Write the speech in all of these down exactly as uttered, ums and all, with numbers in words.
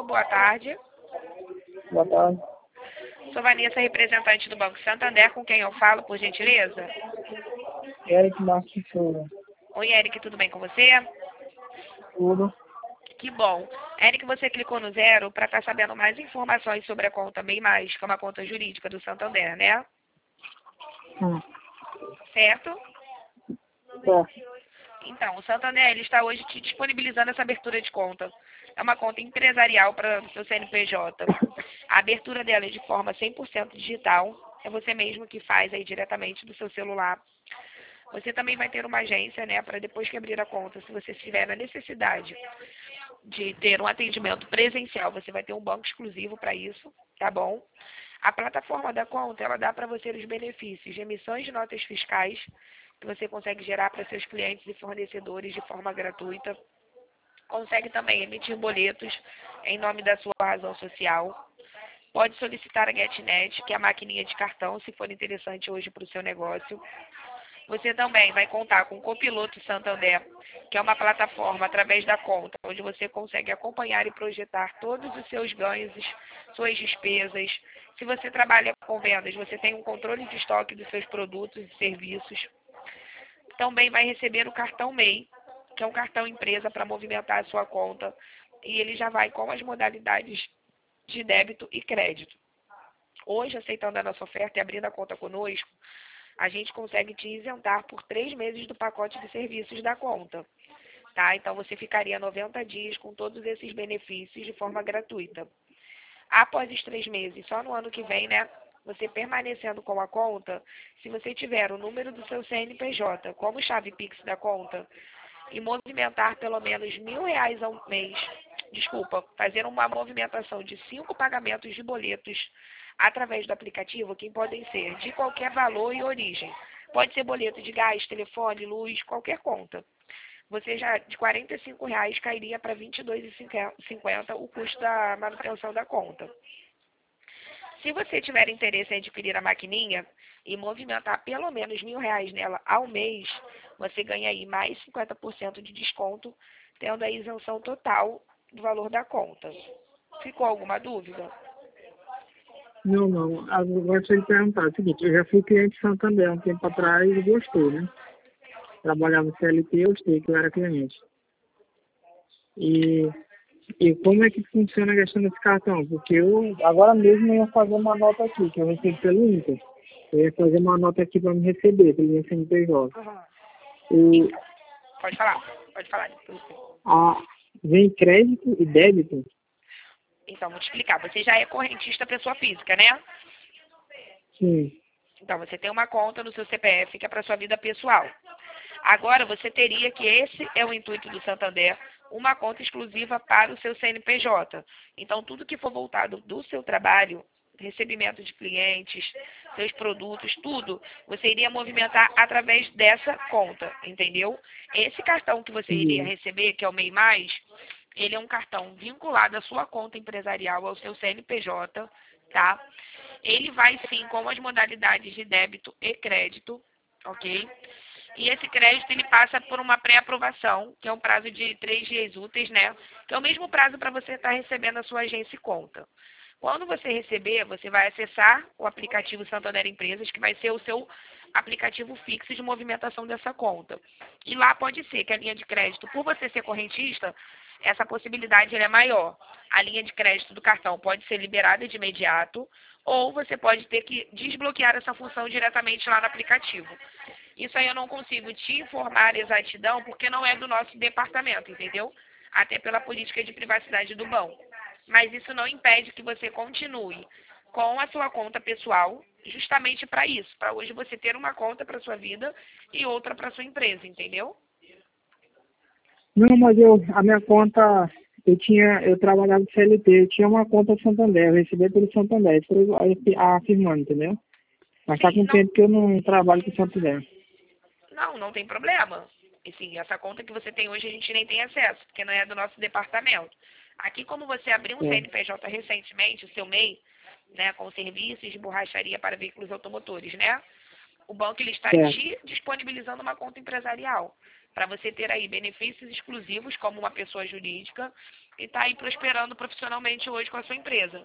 boa tarde. Boa tarde. Sou Vanessa, representante do Banco Santander, com quem eu falo, por gentileza? Eric Marques Souza. Oi, Eric, tudo bem com você? Tudo. Que bom. Eric, você clicou no zero para estar sabendo mais informações sobre a conta Bem Mais, que é uma conta jurídica do Santander, né? Hum. Certo? Certo. Então, o Santander ele está hoje te disponibilizando essa abertura de conta. É uma conta empresarial para o seu C N P J. A abertura dela é de forma cem por cento digital. É você mesmo que faz aí diretamente do seu celular. Você também vai ter uma agência, né, para depois que abrir a conta, se você tiver a necessidade de ter um atendimento presencial, você vai ter um banco exclusivo para isso, tá bom? A plataforma da conta, ela dá para você os benefícios de emissões de notas fiscais, que você consegue gerar para seus clientes e fornecedores de forma gratuita. Consegue também emitir boletos em nome da sua razão social. Pode solicitar a GetNet, que é a maquininha de cartão, se for interessante hoje para o seu negócio. Você também vai contar com o Copiloto Santander, que é uma plataforma através da conta, onde você consegue acompanhar e projetar todos os seus ganhos, suas despesas. Se você trabalha com vendas, você tem um controle de estoque dos seus produtos e serviços. Também vai receber o cartão M E I, que é um cartão empresa para movimentar a sua conta. E ele já vai com as modalidades de débito e crédito. Hoje, aceitando a nossa oferta e abrindo a conta conosco, a gente consegue te isentar por três meses do pacote de serviços da conta. Tá? Então, você ficaria noventa dias com todos esses benefícios de forma gratuita. Após os três meses, só no ano que vem, né? Você permanecendo com a conta, se você tiver o número do seu C N P J como chave Pix da conta e movimentar pelo menos mil reais ao mês, desculpa, fazer uma movimentação de cinco pagamentos de boletos através do aplicativo, que podem ser de qualquer valor e origem. Pode ser boleto de gás, telefone, luz, qualquer conta. Você já, de quarenta e cinco reais, cairia para vinte e dois reais e cinquenta centavos o custo da manutenção da conta. Se você tiver interesse em adquirir a maquininha e movimentar pelo menos mil reais nela ao mês, você ganha aí mais cinquenta por cento de desconto, tendo a isenção total do valor da conta. Ficou alguma dúvida? Não, não. Agora deixa eu lhe perguntar o seguinte, eu já fui cliente de Santander um tempo atrás e gostei, né? Trabalhava no C L T, eu gostei que eu era cliente. E, e como é que funciona a questão desse cartão? Porque eu agora mesmo eu ia fazer uma nota aqui, que eu recebi pelo Inter. Eu ia fazer uma nota aqui para me receber, pelo meu C N P J. Uhum. E, Pode falar, pode falar. a, vem crédito e débito? Então, vou te explicar. Você já é correntista pessoa física, né? Sim. Então, você tem uma conta no seu C P F que é para sua vida pessoal. Agora, você teria que, esse é o intuito do Santander, uma conta exclusiva para o seu C N P J. Então, tudo que for voltado do seu trabalho, recebimento de clientes, seus produtos, tudo, você iria movimentar através dessa conta, entendeu? Esse cartão que você iria receber, que é o M E I Mais, ele é um cartão vinculado à sua conta empresarial, ao seu C N P J, tá? Ele vai sim com as modalidades de débito e crédito, ok? E esse crédito ele passa por uma pré-aprovação, que é um prazo de três dias úteis, né? Que é o mesmo prazo para você estar recebendo a sua agência e conta. Quando você receber, você vai acessar o aplicativo Santander Empresas, que vai ser o seu aplicativo fixo de movimentação dessa conta. E lá pode ser que a linha de crédito, por você ser correntista, essa possibilidade ela é maior. A linha de crédito do cartão pode ser liberada de imediato, ou você pode ter que desbloquear essa função diretamente lá no aplicativo. Isso aí eu não consigo te informar exatidão, porque não é do nosso departamento, entendeu? Até pela política de privacidade do banco. Mas isso não impede que você continue com a sua conta pessoal, justamente para isso, para hoje você ter uma conta para sua vida e outra para sua empresa, entendeu? Não, mas eu, a minha conta, eu tinha, eu trabalhava no C L T, eu tinha uma conta Santander, eu recebia pelo Santander, isso afirmando, entendeu? Mas tá Sim, com não, tempo que eu não trabalho com Santander. não, não tem problema. E sim, essa conta que você tem hoje a gente nem tem acesso, porque não é do nosso departamento. Aqui, como você abriu um É. C N P J recentemente, o seu M E I, né, com serviços de borracharia para veículos automotores, né? O banco ele está Certo. te disponibilizando uma conta empresarial. para você ter aí benefícios exclusivos como uma pessoa jurídica e estar aí prosperando profissionalmente hoje com a sua empresa.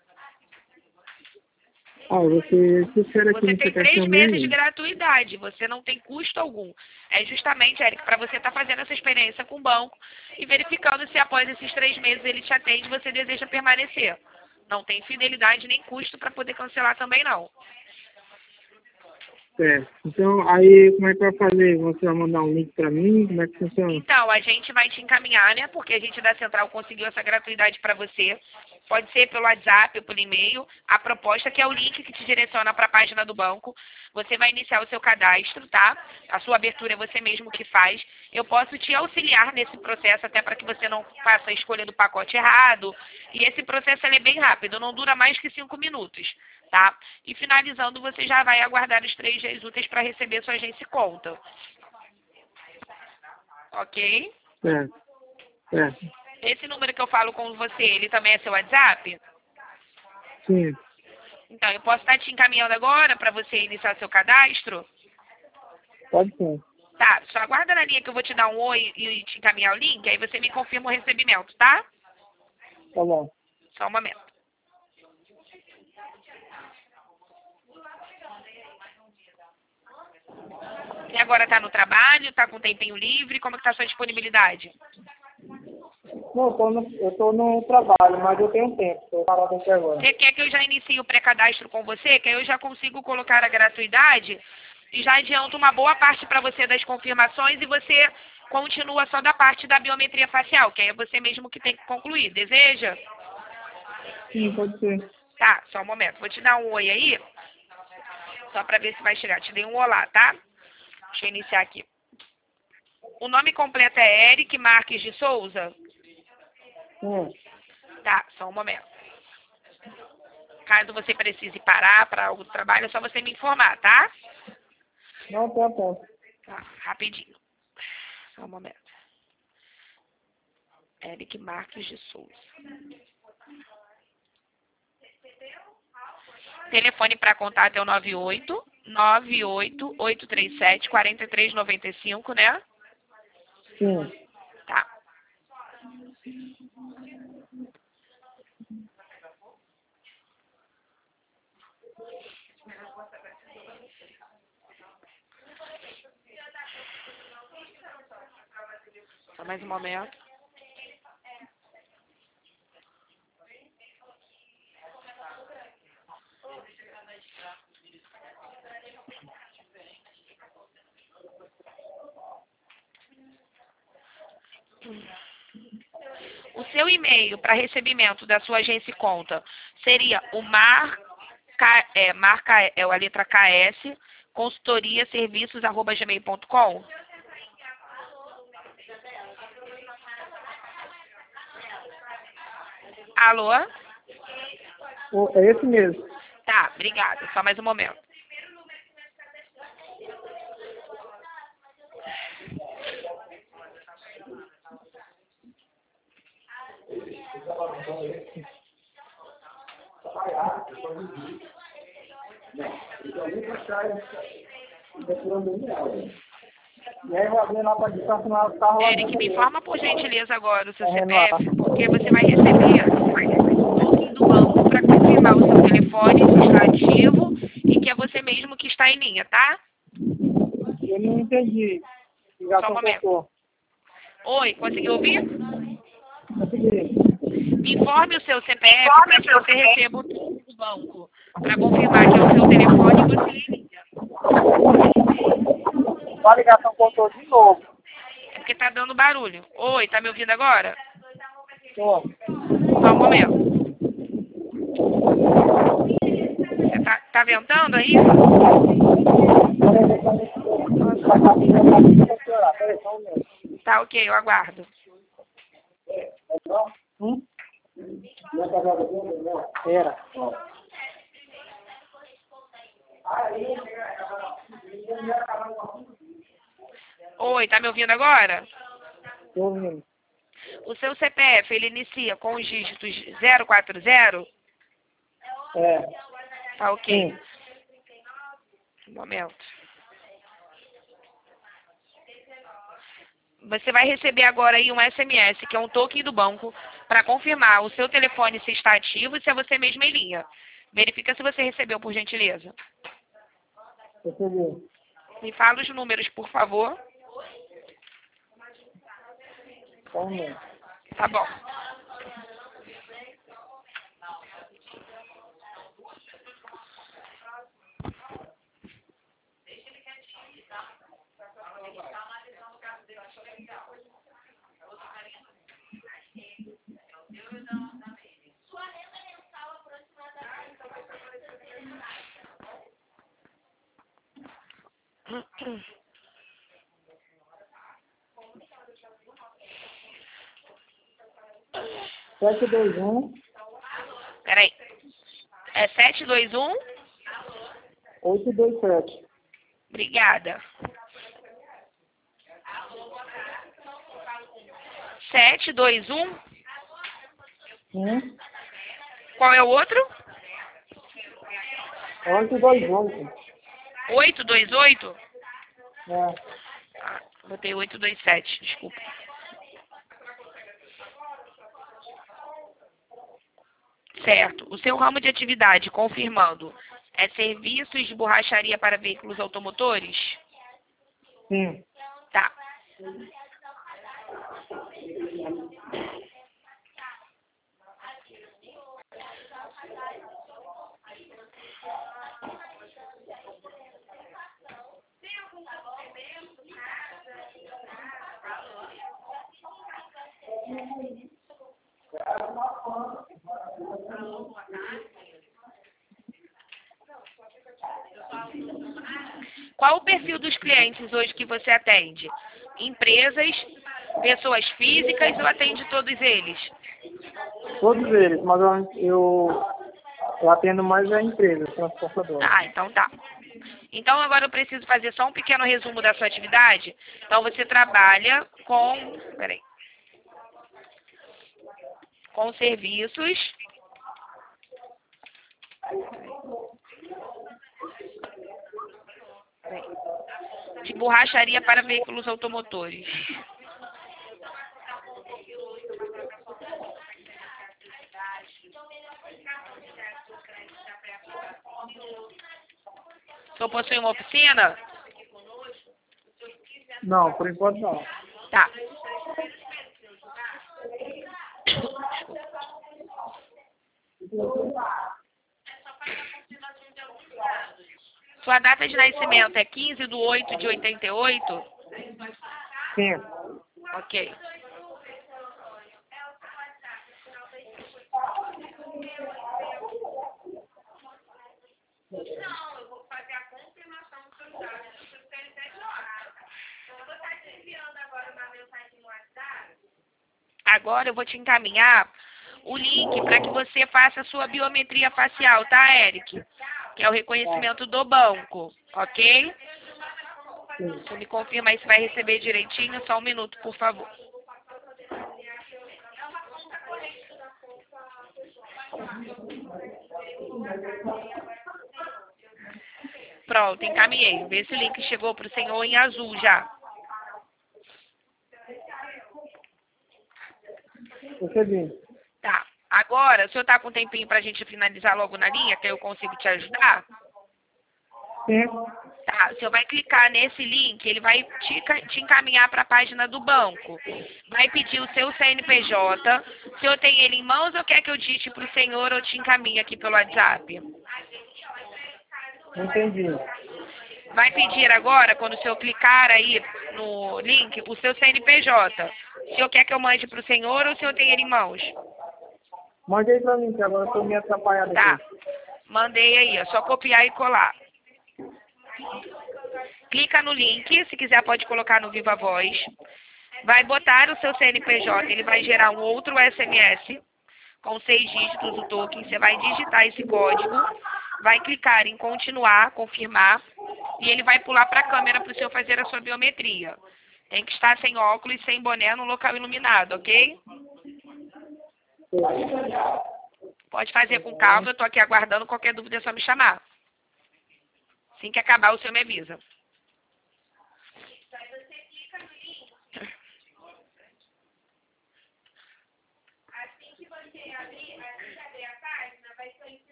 Ah, você sincero aqui Você nessa tem três questão meses de mesmo. gratuidade, você não tem custo algum. É justamente, Eric, para você estar fazendo essa experiência com o banco e verificando se após esses três meses ele te atende, você deseja permanecer. Não tem fidelidade nem custo para poder cancelar também não. Certo. Então, aí, como é que vai fazer? Você vai mandar um link pra mim? Como é que funciona? Então, a gente vai te encaminhar, né? Porque a gente da Central conseguiu essa gratuidade para você. Pode ser pelo WhatsApp ou pelo e-mail. A proposta que é o link que te direciona para a página do banco. Você vai iniciar o seu cadastro, tá? A sua abertura é você mesmo que faz. Eu posso te auxiliar nesse processo, até para que você não faça a escolha do pacote errado. E esse processo ele é bem rápido, não dura mais que cinco minutos, tá? E finalizando, você já vai aguardar os três dias úteis para receber sua agência e conta. Ok? Certo. Certo. Esse número que eu falo com você, ele também é seu WhatsApp? Sim. Então, eu posso estar te encaminhando agora para você iniciar seu cadastro? Pode ser. Tá, só aguarda na linha que eu vou te dar um oi e te encaminhar o link, aí você me confirma o recebimento, tá? Tá bom. Só um momento. E agora tá no trabalho, tá com tempinho livre, como que tá a sua disponibilidade? Não, eu tô no, eu tô no trabalho, mas eu tenho tempo. Estou parado aqui agora. Você quer que eu já inicie o pré-cadastro com você? Que aí eu já consigo colocar a gratuidade e já adianto uma boa parte para você das confirmações e você continua só da parte da biometria facial, que aí é você mesmo que tem que concluir. Deseja? Sim, pode ser. Tá, só um momento. Vou te dar um oi aí, só para ver se vai chegar. Te dei um olá, tá? Deixa eu iniciar aqui. O nome completo é Eric Marques de Souza? Sim. Tá, só um momento. Caso você precise parar para algo do trabalho, é só você me informar, tá? Não, tá bom. Tá, rapidinho. Só um momento. Eric Marques de Souza. Telefone para contato é o nove oito nove oito oito três sete quatro três nove cinco, né? Sim. Tá. Só mais um momento. O seu e-mail para recebimento da sua agência e conta seria o mar, K, é, marca, é a letra K S, consultoria serviços arroba gmail ponto com. Alô? O- É esse mesmo. Tá, obrigada. Só mais um momento. E aí, eu abri lá para estacionar o carro lá. Eric, me informa por gentileza agora o seu C P F, porque você vai receber o login do banco para confirmar o seu telefone se está ativo e que é você mesmo que está em linha, tá? Eu não entendi. Só um Ligação momento. cortou. Oi, conseguiu ouvir? Consegui. Me informe o seu C P F para que você receba o login do banco para confirmar que é o seu telefone e você em linha. A ligação cortou de novo. É porque tá dando barulho. Oi, tá me ouvindo agora? Tô. Só um momento. Você tá, tá ventando aí? Tá, ok, eu aguardo. Hum? Era. Oi, tá me ouvindo agora? Tô ouvindo. O seu C P F, ele inicia com os dígitos zero quatro zero? É. Tá, ok. Sim. Um momento. Você vai receber agora aí um S M S, que é um token do banco, para confirmar o seu telefone se está ativo e se é você mesmo em linha. Verifica se você recebeu, por gentileza. Recebi. Me fala os números, por favor. Só um minuto. Tá bom. sete dois um, Peraí. É sete dois um? oito dois sete. Obrigada. sete dois um? Sim. Qual é o outro? oito dois oito. oito dois oito? É. Ah, botei oito dois sete, desculpa. Certo. O seu ramo de atividade, confirmando, é serviços de borracharia para veículos automotores? Sim. Tá. Qual o perfil dos clientes hoje que você atende? Empresas, pessoas físicas ou atende todos eles? Todos eles, mas eu, eu, eu atendo mais a empresa, transportadora. Ah, então tá. Então agora eu preciso fazer só um pequeno resumo da sua atividade. Então você trabalha com, peraí, com serviços de borracharia para veículos automotores. O senhor possui uma oficina? Não, por enquanto não. Tá. Sua data de nascimento é quinze de oito de oitenta e oito? Sim. Ok. Agora eu vou te encaminhar o link para que você faça a sua biometria facial, tá, Eric? Que é o reconhecimento do banco, ok? Você me confirma aí se vai receber direitinho, só um minuto, por favor. Pronto, encaminhei. Vê se o link chegou para o senhor em azul já. Recebi. Tá. Agora, o senhor tá com um tempinho pra gente finalizar logo na linha, que aí eu consigo te ajudar? Sim. Tá, o senhor vai clicar nesse link, ele vai te, ca- te encaminhar para a página do banco. Vai pedir o seu C N P J. O senhor tem ele em mãos ou quer que eu digite para o senhor ou te encaminhe aqui pelo WhatsApp? Entendi. Vai pedir agora, quando o senhor clicar aí no link, o seu C N P J. O senhor quer que eu mande para o senhor ou o senhor tem ele em mãos? Mande aí pra mim, que agora eu tô meio atrapalhado Tá. aqui. Mandei aí, é só copiar e colar. Clica no link, se quiser pode colocar no Viva Voz. Vai botar o seu C N P J, ele vai gerar um outro S M S com seis dígitos, o token. Você vai digitar esse código, vai clicar em continuar, confirmar, e ele vai pular para a câmera para o senhor fazer a sua biometria. Tem que estar sem óculos e sem boné no local iluminado, ok? Pode fazer com calma, eu estou aqui aguardando, qualquer dúvida é só me chamar. Assim que acabar, o senhor me avisa.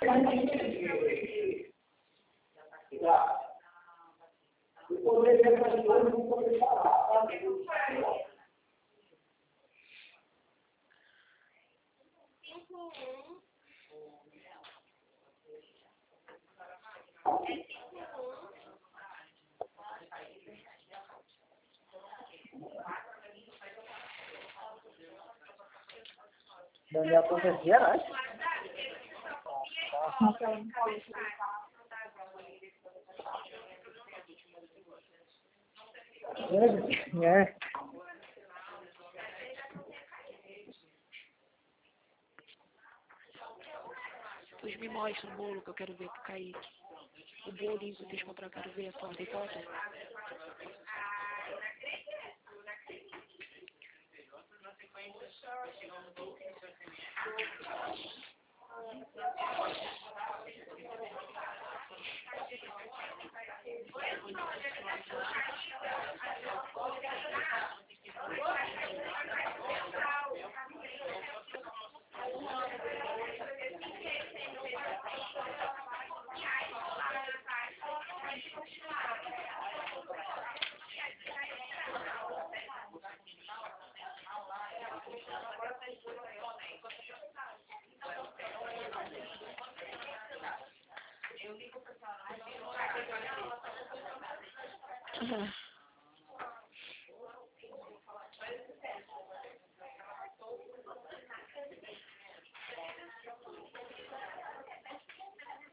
Daniel Profecia, né? É. Pois me mostra o bolo que eu quero ver pro Kaique. O bolinho que vocês compraram, eu quero ver a foto. Tem foto? Uhum.